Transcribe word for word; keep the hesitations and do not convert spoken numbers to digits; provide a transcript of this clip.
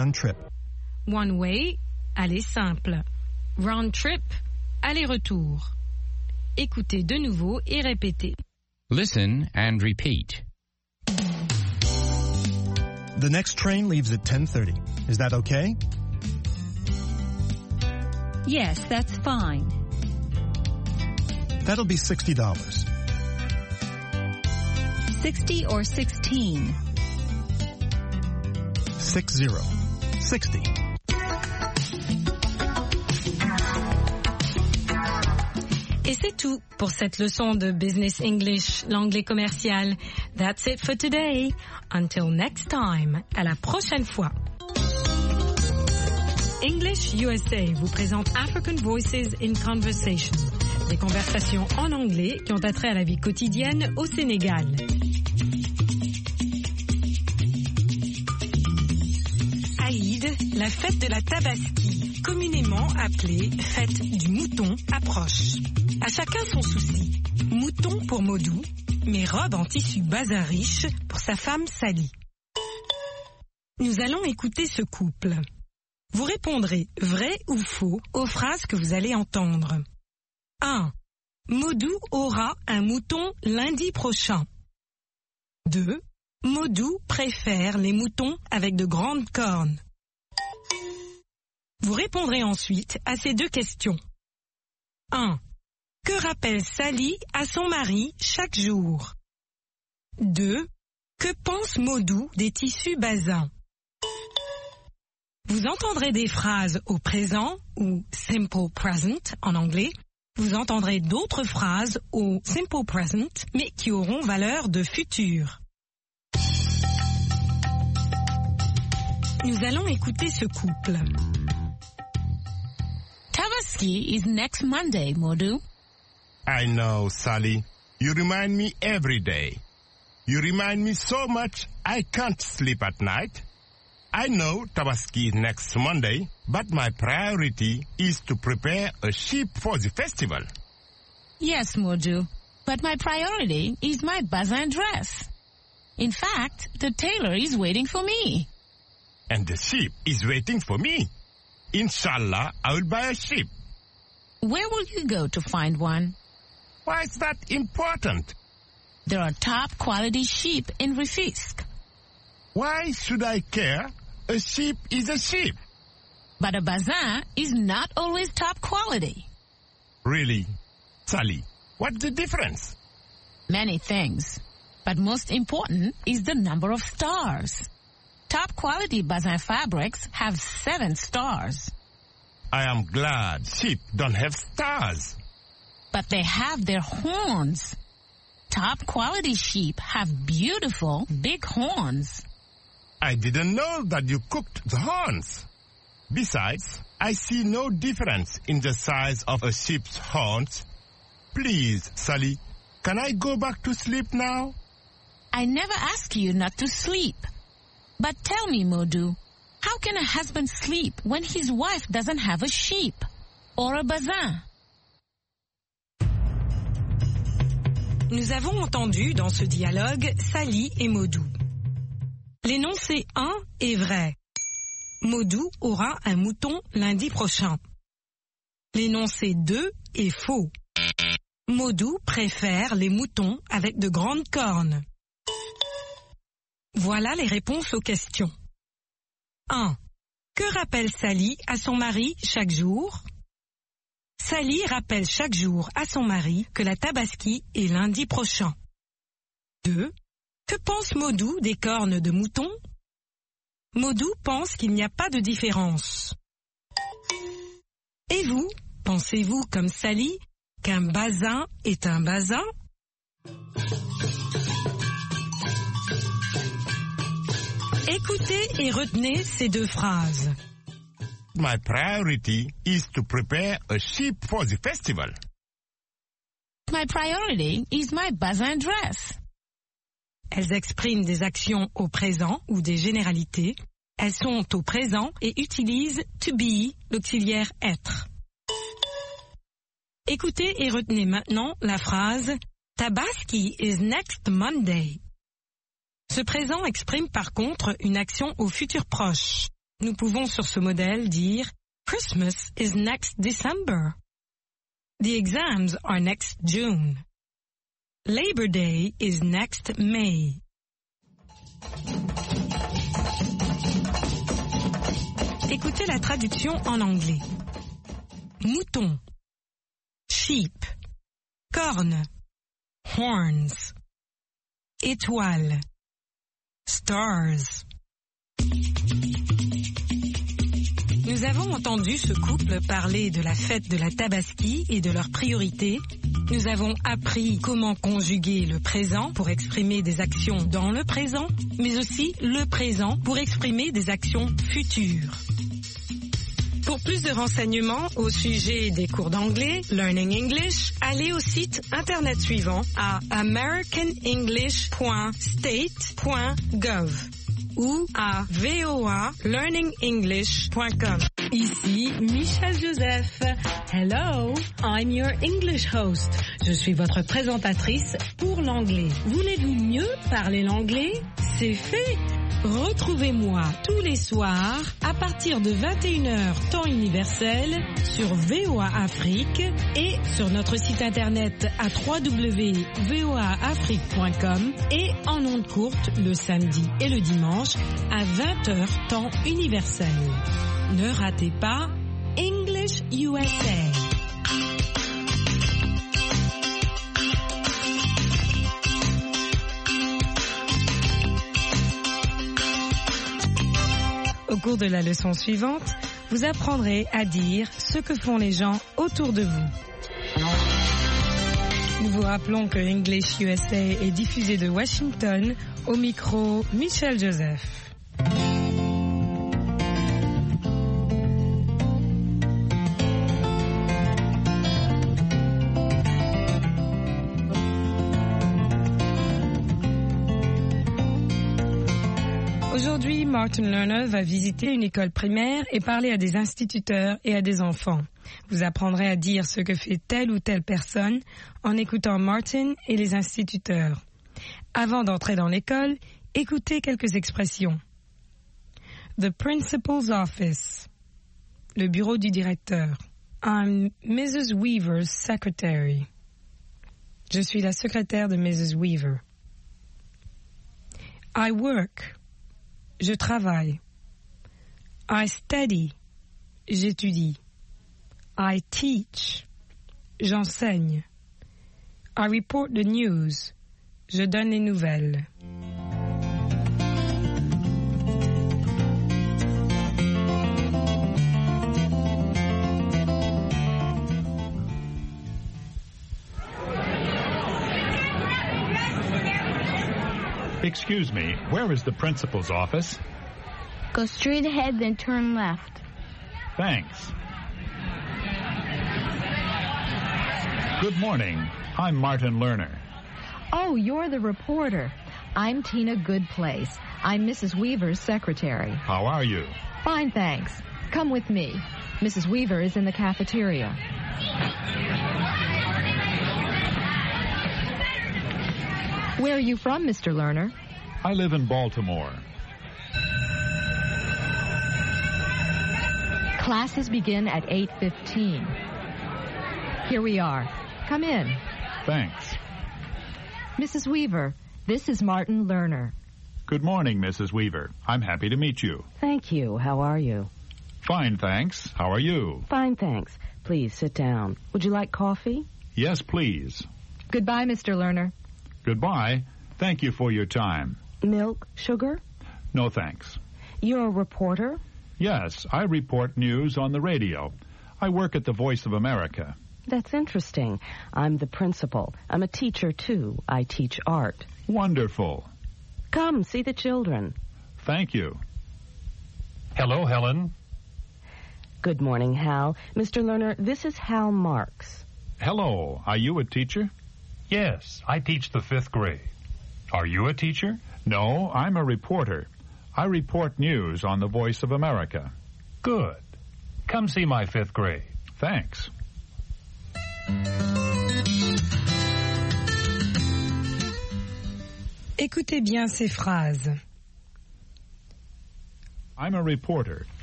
round trip. One way, aller simple. Round trip, aller-retour. Écoutez de nouveau et répétez. Listen and repeat. The next train leaves at ten thirty. Is that okay? Yes, that's fine. That'll be sixty dollars. Sixty or sixteen? Six zero. Sixty. Et c'est tout pour cette leçon de Business English, l'anglais commercial. That's it for today. Until next time. À la prochaine fois. English U S A vous présente African Voices in Conversation. Des conversations en anglais qui ont attrait à la vie quotidienne au Sénégal. Aïd, la fête de la Tabaski, communément appelée fête du mouton, approche. À chacun son souci. Mouton pour Modou, mais robe en tissu bazin riche pour sa femme Sally. Nous allons écouter ce couple. Vous répondrez vrai ou faux aux phrases que vous allez entendre. un. Modou aura un mouton lundi prochain. deux. Modou préfère les moutons avec de grandes cornes. Vous répondrez ensuite à ces deux questions. un. Que rappelle Sally à son mari chaque jour? deux. Que pense Modou des tissus bazins? Vous entendrez des phrases au présent ou simple present en anglais. Vous entendrez d'autres phrases au simple present mais qui auront valeur de futur. Nous allons écouter ce couple. Tabaski is next Monday, Modou. I know, Sally. You remind me every day. You remind me so much I can't sleep at night. I know Tabaski is next Monday, but my priority is to prepare a sheep for the festival. Yes, Modou, but my priority is my bazin dress. In fact, the tailor is waiting for me. And the sheep is waiting for me. Inshallah, I will buy a sheep. Where will you go to find one? Why is that important? There are top quality sheep in Rufisque. Why should I care? A sheep is a sheep. But a bazin is not always top quality. Really? Sally, what's the difference? Many things. But most important is the number of stars. Top quality bazin fabrics have seven stars. I am glad sheep don't have stars. But they have their horns. Top quality sheep have beautiful big horns. I didn't know that you cooked the horns. Besides, I see no difference in the size of a sheep's horns. Please, Sally, can I go back to sleep now? I never ask you not to sleep. But tell me, Modou, how can a husband sleep when his wife doesn't have a sheep or a bazin? Nous avons entendu dans ce dialogue Sally et Modou. L'énoncé un est vrai. Modou aura un mouton lundi prochain. L'énoncé deux est faux. Modou préfère les moutons avec de grandes cornes. Voilà les réponses aux questions. un. Que rappelle Sally à son mari chaque jour? Sally rappelle chaque jour à son mari que la Tabaski est lundi prochain. deux. Que pense Modou des cornes de mouton? Modou pense qu'il n'y a pas de différence. Et vous, pensez-vous comme Sally qu'un bazin est un bazin? Écoutez et retenez ces deux phrases. My priority is to prepare a sheep for the festival. My priority is my bazin dress. Elles expriment des actions au présent ou des généralités. Elles sont au présent et utilisent to be, l'auxiliaire être. Écoutez et retenez maintenant la phrase Tabaski is next Monday. Ce présent exprime par contre une action au futur proche. Nous pouvons sur ce modèle dire Christmas is next December. The exams are next June. Labor Day is next May. Écoutez la traduction en anglais. Mouton, sheep, corne, horns, étoile, stars. Nous avons entendu ce couple parler de la fête de la Tabaski et de leurs priorités. Nous avons appris comment conjuguer le présent pour exprimer des actions dans le présent, mais aussi le présent pour exprimer des actions futures. Pour plus de renseignements au sujet des cours d'anglais, Learning English, allez au site internet suivant à american english point state point gov ou à voa learning english point com. Ici Michelle Joseph. Hello, I'm your English host. Je suis votre présentatrice pour l'anglais. Voulez-vous mieux parler l'anglais? C'est fait. Retrouvez-moi tous les soirs à partir de vingt et une heures temps universel sur V O A Afrique et sur notre site internet à w w w point v o a afrique point com et en ondes courtes le samedi et le dimanche à vingt heures temps universel. Ne ratez pas English U S A. Au cours de la leçon suivante, vous apprendrez à dire ce que font les gens autour de vous. Nous vous rappelons que English U S A est diffusé de Washington, au micro Michelle Joseph. Aujourd'hui, Martin Lerner va visiter une école primaire et parler à des instituteurs et à des enfants. Vous apprendrez à dire ce que fait telle ou telle personne en écoutant Martin et les instituteurs. Avant d'entrer dans l'école, écoutez quelques expressions. The principal's office. Le bureau du directeur. I'm Missus Weaver's secretary. Je suis la secrétaire de Missus Weaver. I work. Je travaille. I study. J'étudie. I teach. J'enseigne. I report the news. Je donne les nouvelles. Excuse me, where is the principal's office? Go straight ahead, then turn left. Thanks. Good morning. I'm Martin Lerner. Oh, you're the reporter. I'm Tina Goodplace. I'm Missus Weaver's secretary. How are you? Fine, thanks. Come with me. Missus Weaver is in the cafeteria. Where are you from, Mister Lerner? I live in Baltimore. Classes begin at eight fifteen. Here we are. Come in. Thanks. Missus Weaver, this is Martin Lerner. Good morning, Missus Weaver. I'm happy to meet you. Thank you. How are you? Fine, thanks. How are you? Fine, thanks. Please sit down. Would you like coffee? Yes, please. Goodbye, Mister Lerner. Goodbye. Thank you for your time. Milk, sugar? No, thanks. You're a reporter? Yes, I report news on the radio. I work at the Voice of America. That's interesting. I'm the principal. I'm a teacher, too. I teach art. Wonderful. Come, see the children. Thank you. Hello, Helen. Good morning, Hal. Mister Lerner, this is Hal Marks. Hello. Are you a teacher? Yes, I teach the fifth grade. Are you a teacher? No, I'm a reporter. I report news on the Voice of America. Good. Come see my fifth grade. Thanks. Écoutez bien ces phrases. I'm a reporter.